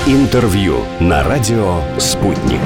Интервью на радио «Спутник».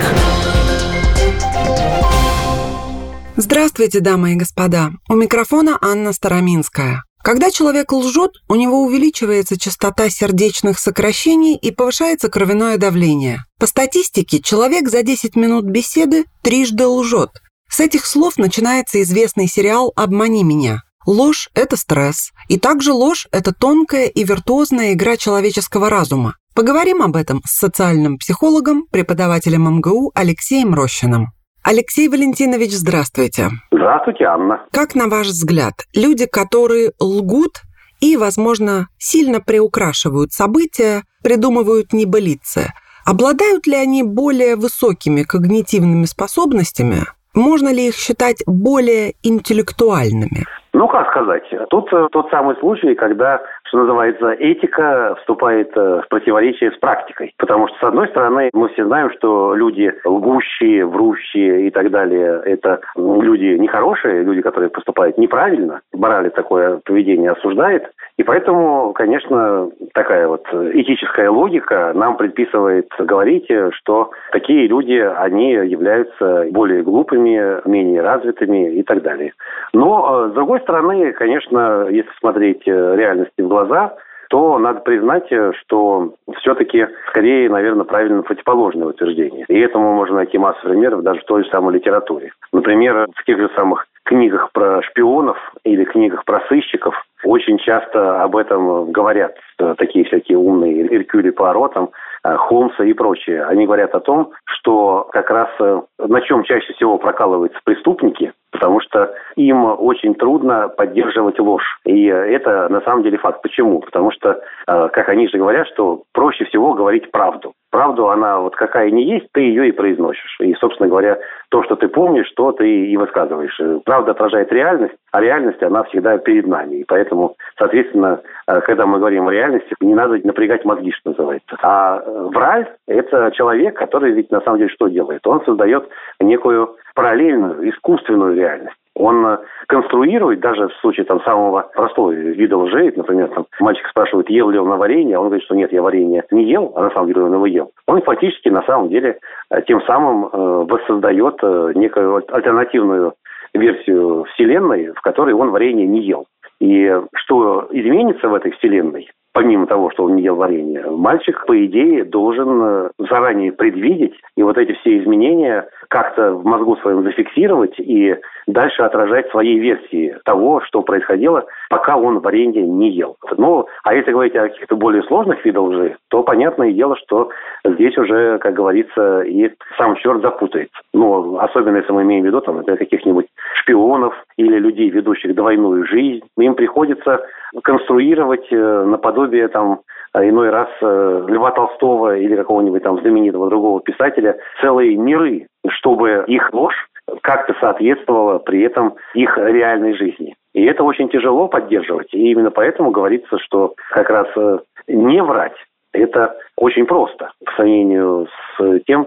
Здравствуйте, дамы и господа. У микрофона Анна Староминская. Когда человек лжет, у него увеличивается частота сердечных сокращений и повышается кровяное давление. По статистике, человек за 10 минут беседы трижды лжет. С этих слов начинается известный сериал «Обмани меня». Ложь – это стресс. И также ложь – это тонкая и виртуозная игра человеческого разума. Поговорим об этом с социальным психологом, преподавателем МГУ Алексеем Рощиным. Алексей Валентинович, здравствуйте. Здравствуйте, Анна. Как, на ваш взгляд, люди, которые лгут и, возможно, сильно приукрашивают события, придумывают небылицы, обладают ли они более высокими когнитивными способностями? Можно ли их считать более интеллектуальными? Ну, как сказать, тут тот самый случай, когда, что называется, этика вступает в противоречие с практикой. Потому что, с одной стороны, мы все знаем, что люди лгущие, врущие и так далее, это люди нехорошие, люди, которые поступают неправильно. Мораль такое поведение осуждает. И поэтому, конечно, такая вот этическая логика нам предписывает говорить, что такие люди, они являются более глупыми, менее развитыми и так далее. Но, с другой стороны, конечно, если смотреть реальности в глаза, то надо признать, что все-таки скорее, наверное, правильно противоположное утверждение. И этому можно найти массу примеров даже в той же самой литературе. Например, в тех же самых книгах про шпионов или книгах про сыщиков очень часто об этом говорят такие всякие умные Эркюль Пуаро, Холмса и прочие. Они говорят о том, что как раз на чем чаще всего прокалываются преступники, потому что им очень трудно поддерживать ложь. И это на самом деле факт. Почему? Потому что, как они же говорят, что проще всего говорить правду. Правду, она вот какая ни есть, ты ее и произносишь. И, собственно говоря, то, что ты помнишь, то ты и высказываешь. Правда отражает реальность, а реальность, она всегда перед нами. И поэтому, соответственно, когда мы говорим о реальности, не надо напрягать мозги, что называется. А враль – это человек, который ведь на самом деле что делает? Он создает некую параллельную, искусственную реальность. Он конструирует, даже в случае самого простого вида лжи, например, мальчик спрашивает, ел ли он варенье, а он говорит, что нет, я варенье не ел, а на самом деле он его ел. Он фактически, на самом деле, тем самым воссоздает некую альтернативную версию Вселенной, в которой он варенье не ел. И что изменится в этой Вселенной, помимо того, что он не ел варенье, мальчик, по идее, должен заранее предвидеть и вот эти все изменения как-то в мозгу своем зафиксировать и дальше отражать своей версии того, что происходило, пока он варенье не ел. Ну, а если говорить о каких-то более сложных видах лжи, то понятное дело, что здесь уже, как говорится, и сам черт запутается. Ну, особенно если мы имеем в виду, например, каких-нибудь шпионов или людей, ведущих двойную жизнь, им приходится конструировать наподобие иной раз Льва Толстого или какого-нибудь знаменитого другого писателя целые миры, чтобы их ложь как-то соответствовала при этом их реальной жизни. И это очень тяжело поддерживать. И именно поэтому говорится, что как раз не врать – это очень просто по сравнению с тем,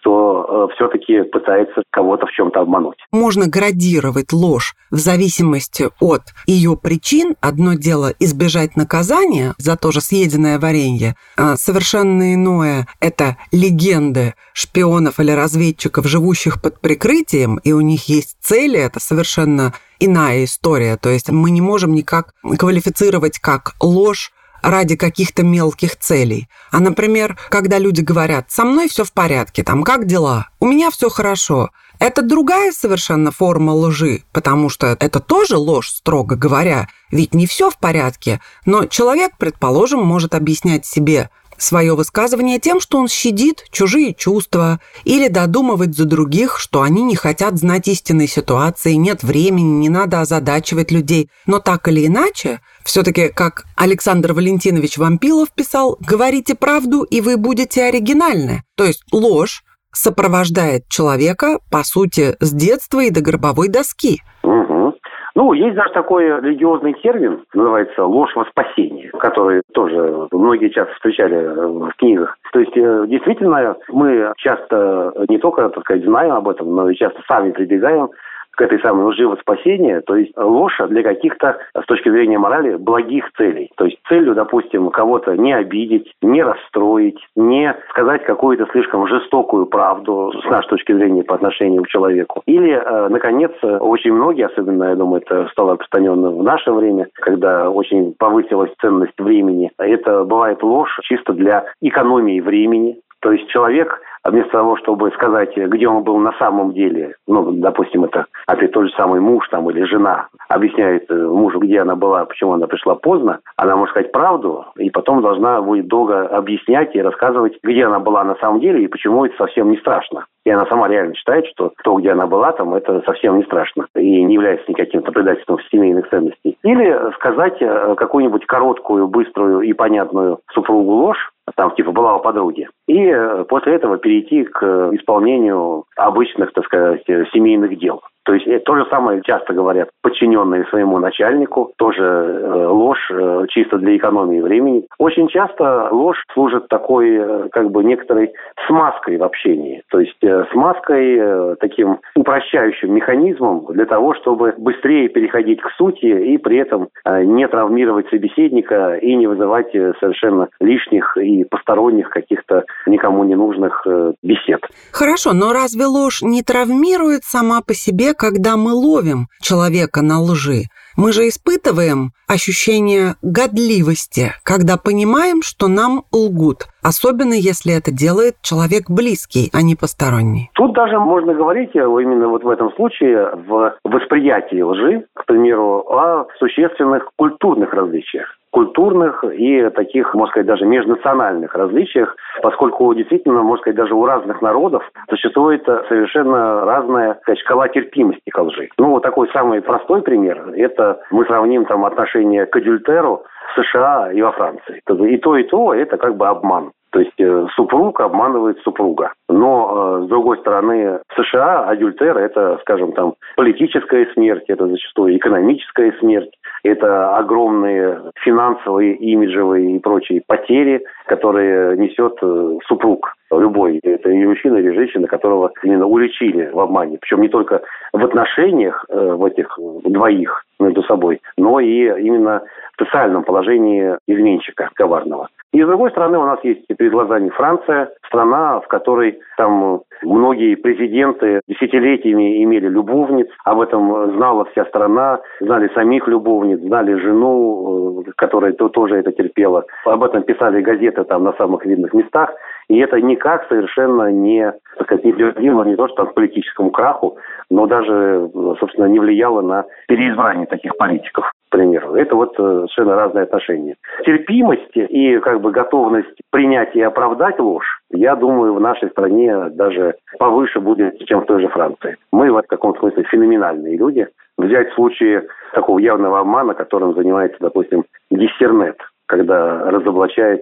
кто все-таки пытается кого-то в чем-то обмануть. Можно градировать ложь в зависимости от ее причин. Одно дело избежать наказания за то же съеденное варенье, а совершенно иное – это легенды шпионов или разведчиков, живущих под прикрытием, и у них есть цели, это совершенно иная история. То есть мы не можем никак квалифицировать как ложь ради каких-то мелких целей. А, например, когда люди говорят, со мной все в порядке, как дела, у меня все хорошо, это другая совершенно форма лжи, потому что это тоже ложь, строго говоря, ведь не все в порядке, но человек, предположим, может объяснять себе свое высказывание тем, что он щадит чужие чувства или додумывать за других, что они не хотят знать истинной ситуации, нет времени, не надо озадачивать людей. Но так или иначе, все-таки, как Александр Валентинович Вампилов писал, говорите правду, и вы будете оригинальны. То есть ложь сопровождает человека, по сути, с детства и до гробовой доски. Ну, есть даже такой религиозный термин, называется ложь во спасение, который тоже многие часто встречали в книгах. То есть, действительно, мы часто не только, знаем об этом, но и часто сами прибегаем к этой самой лжи во спасение, то есть ложь для каких-то, с точки зрения морали, благих целей. То есть целью, допустим, кого-то не обидеть, не расстроить, не сказать какую-то слишком жестокую правду с нашей точки зрения по отношению к человеку. Или, наконец, очень многие, особенно, я думаю, это стало распространено в наше время, когда очень повысилась ценность времени, это бывает ложь чисто для экономии времени. То есть человек, вместо того, чтобы сказать, где он был на самом деле, допустим, это опять тот же самый муж там, или жена объясняет мужу, где она была, почему она пришла поздно, она может сказать правду, и потом должна будет долго объяснять и рассказывать, где она была на самом деле, и почему это совсем не страшно. И она сама реально считает, что то, где она была, там, это совсем не страшно и не является никаким предательством семейных ценностей. Или сказать какую-нибудь короткую, быструю и понятную супругу ложь, там, типа, была у подруги, и после этого перейти к исполнению обычных, так сказать, семейных дел. То есть то же самое часто говорят подчиненные своему начальнику, тоже ложь чисто для экономии времени. Очень часто ложь служит такой, как бы, некоторой смазкой в общении. То есть смазкой, таким упрощающим механизмом для того, чтобы быстрее переходить к сути и при этом не травмировать собеседника и не вызывать совершенно лишних и посторонних каких-то никому не нужных бесед. Хорошо, но разве ложь не травмирует сама по себе, когда мы ловим человека на лжи? Мы же испытываем ощущение годливости, когда понимаем, что нам лгут, особенно если это делает человек близкий, а не посторонний. Тут даже можно говорить именно вот в этом случае в восприятии лжи, к примеру, о существенных культурных различиях. Культурных и таких, можно сказать, даже межнациональных различиях, поскольку действительно, можно сказать, даже у разных народов существует совершенно разная, сказать, шкала терпимости к лжи. Вот такой самый простой пример, это мы сравним там отношение к адюльтеру в США и во Франции. И то, это как бы обман. То есть супруг обманывает супруга. Но, с другой стороны, в США адюльтер – это, скажем, там, политическая смерть, это зачастую экономическая смерть, это огромные финансовые, имиджевые и прочие потери, которые несет супруг любой. Это и мужчина, или женщина, которого именно уличили в обмане. Причем не только в отношениях в этих двоих между собой, но и именно в социальном положении изменщика коварного. И, с другой стороны, у нас есть перед глазами Франция, страна, в которой там многие президенты десятилетиями имели любовниц, об этом знала вся страна, знали самих любовниц, знали жену, которая тоже это терпела. Об этом писали газеты там на самых видных местах, и это никак совершенно не, так сказать, не приводило не то что к политическому краху, но даже, собственно, не влияло на переизбрание таких политиков, к примеру. Это вот совершенно разные отношения. Терпимость и как бы готовность принять и оправдать ложь, я думаю, в нашей стране даже повыше будет, чем в той же Франции. Мы в каком-то смысле феноменальные люди. Взять случаи такого явного обмана, которым занимается, допустим, диссернет, когда разоблачает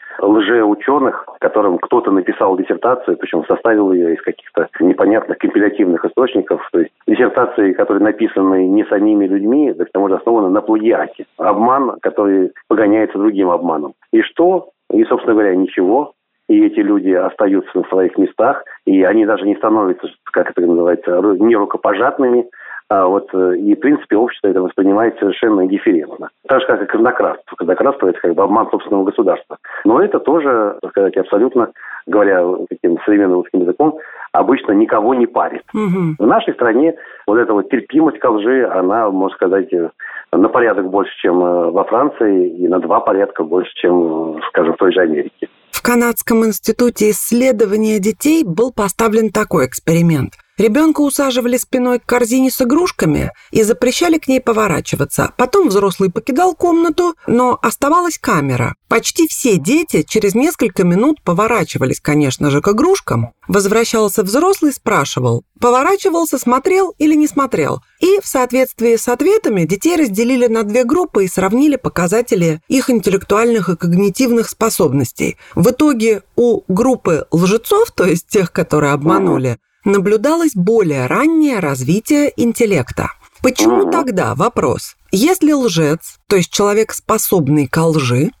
лжеученых, которым кто-то написал диссертацию, причем составил ее из каких-то непонятных компилятивных источников. То есть диссертации, которые написаны не самими людьми, так к тому же основаны на плагиате. Обман, который погоняется другим обманом. И что? И, собственно говоря, ничего. И эти люди остаются на своих местах, и они даже не становятся, как это называется, нерукопожатными. И, в принципе, общество это воспринимает совершенно индифферентно. Так же, как и казнократство. Казнократство – это как бы обман собственного государства. Но это тоже, так сказать, абсолютно, говоря таким современным русским языком, обычно никого не парит. Угу. В нашей стране вот эта вот терпимость ко лжи, она, можно сказать, на порядок больше, чем во Франции, и на 2 порядка больше, чем, скажем, в той же Америке. В Канадском институте исследования детей был поставлен такой эксперимент. Ребенка усаживали спиной к корзине с игрушками и запрещали к ней поворачиваться. Потом взрослый покидал комнату, но оставалась камера. Почти все дети через несколько минут поворачивались, конечно же, к игрушкам. Возвращался взрослый, спрашивал, поворачивался, смотрел или не смотрел. И в соответствии с ответами детей разделили на 2 группы и сравнили показатели их интеллектуальных и когнитивных способностей. В итоге у группы лжецов, то есть тех, которые обманули, наблюдалось более раннее развитие интеллекта. Почему тогда, вопрос, если лжец, то есть человек, способный ко лжи,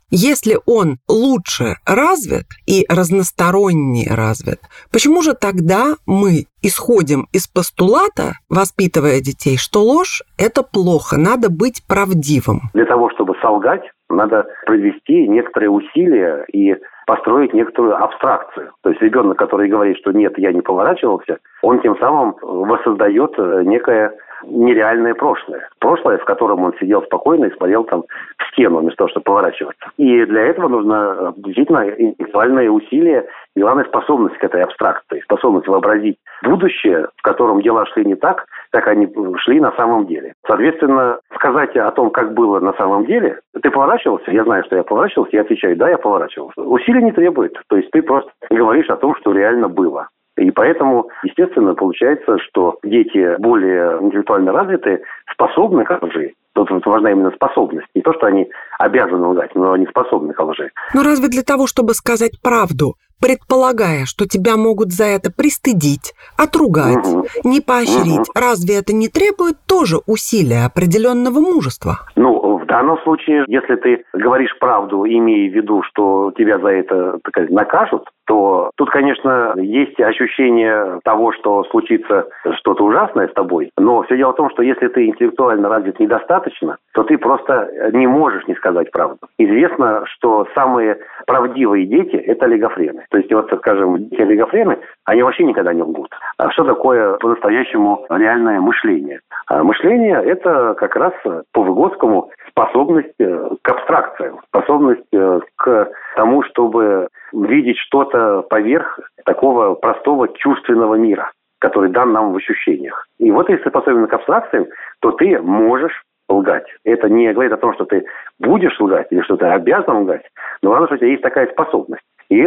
Если он лучше развит и разносторонне развит, почему же тогда мы исходим из постулата, воспитывая детей, что ложь – это плохо, надо быть правдивым? Для того, чтобы солгать, надо произвести некоторые усилия и построить некоторую абстракцию. То есть ребенок, который говорит, что нет, я не поворачивался, он тем самым воссоздает некое нереальное прошлое. Прошлое, в котором он сидел спокойно и смотрел там в стену, вместо того, чтобы поворачиваться. И для этого нужно действительно интеллектуальные усилия и, главное, способность к этой абстракции, способность вообразить будущее, в котором дела шли не так, как они шли на самом деле. Соответственно, сказать о том, как было на самом деле, ты поворачивался, я знаю, что я поворачивался, я отвечаю, да, я поворачивался. Усилий не требует, то есть ты просто говоришь о том, что реально было. И поэтому, естественно, получается, что дети более интеллектуально развитые способны к лжи. Тут важна именно способность. Не то, что они обязаны лгать, но они способны к лжи. Но разве для того, чтобы сказать правду, предполагая, что тебя могут за это пристыдить, отругать, не поощрить, разве это не требует тоже усилия определенного мужества? В данном случае, если ты говоришь правду, имея в виду, что тебя за это, так сказать, накажут, то тут, конечно, есть ощущение того, что случится что-то ужасное с тобой. Но все дело в том, что если ты интеллектуально развит недостаточно, то ты просто не можешь не сказать правду. Известно, что самые правдивые дети – это олигофрены. То есть, скажем, дети-олигофрены, они вообще никогда не лгут. А что такое по-настоящему реальное мышление? Мышление – это как раз по Выгодскому способность к абстракциям, способность к тому, чтобы видеть что-то поверх такого простого чувственного мира, который дан нам в ощущениях. И вот если ты способен к абстракциям, то ты можешь лгать. Это не говорит о том, что ты будешь лгать или что ты обязан лгать, но главное, что у тебя есть такая способность. И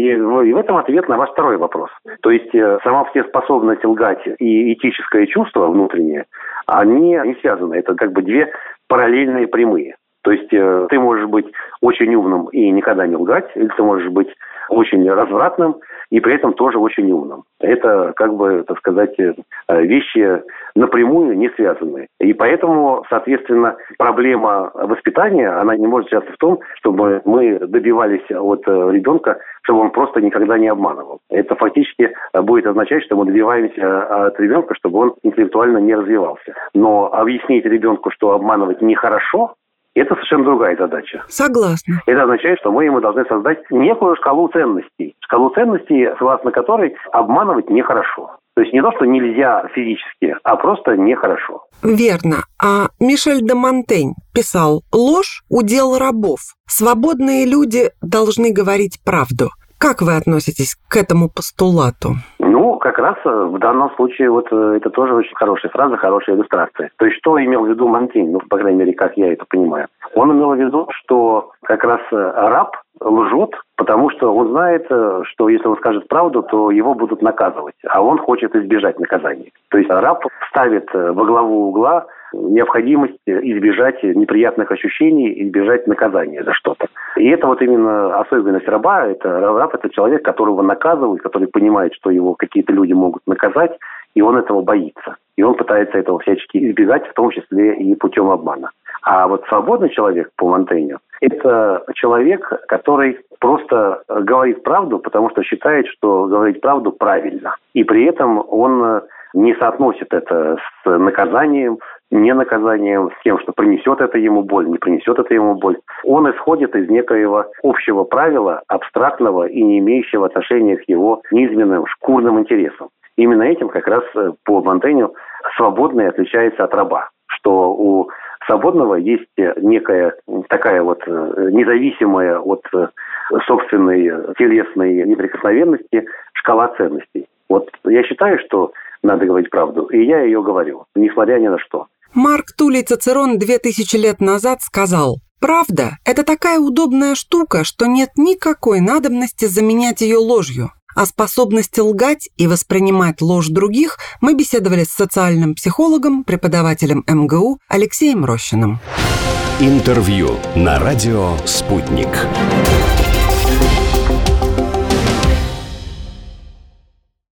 в этом ответ на ваш второй вопрос. То есть сама все способность лгать и этическое чувство внутреннее, они не связаны. Это как бы две параллельные прямые. То есть ты можешь быть очень умным и никогда не лгать, или ты можешь быть очень развратным и при этом тоже очень умным. Это, так сказать, вещи напрямую не связаны. И поэтому, соответственно, проблема воспитания, она не может заключаться в том, чтобы мы добивались от ребенка, чтобы он просто никогда не обманывал. Это фактически будет означать, что мы добиваемся от ребенка, чтобы он интеллектуально не развивался. Но объяснить ребенку, что обманывать нехорошо, это совершенно другая задача. Согласна. Это означает, что мы ему должны создать некую шкалу ценностей. Шкалу ценностей, согласно которой обманывать нехорошо. То есть не то, что нельзя физически, а просто нехорошо. Верно. А Мишель де Монтень писал: «Ложь – удел рабов. Свободные люди должны говорить правду». Как вы относитесь к этому постулату? Как раз в данном случае это тоже очень хорошая фраза, хорошая иллюстрация. То есть что имел в виду Монтень, по крайней мере, как я это понимаю? Он имел в виду, что как раз раб лжет, потому что он знает, что если он скажет правду, то его будут наказывать, а он хочет избежать наказания. То есть раб ставит во главу угла необходимость избежать неприятных ощущений, избежать наказания за что-то. И это именно особенность раба. Раб – это человек, которого наказывают, который понимает, что его какие-то люди могут наказать, и он этого боится. И он пытается этого всячески избегать, в том числе и путем обмана. А свободный человек, по Монтенью, это человек, который просто говорит правду, потому что считает, что говорить правду правильно. И при этом он не соотносит это с наказанием, не наказанием, с тем, что принесет это ему боль, не принесет это ему боль. Он исходит из некоего общего правила, абстрактного и не имеющего отношения к его низменным шкурным интересам. Именно этим как раз по Монтенью свободный отличается от раба, что у свободного есть некая такая независимая от собственной телесной неприкосновенности шкала ценностей. Я считаю, что надо говорить правду, и я ее говорю, несмотря ни на что. Марк Туллий Цицерон 2000 лет назад сказал: «Правда – это такая удобная штука, что нет никакой надобности заменять ее ложью». О способности лгать и воспринимать ложь других мы беседовали с социальным психологом, преподавателем МГУ Алексеем Рощиным. Интервью на радио «Спутник».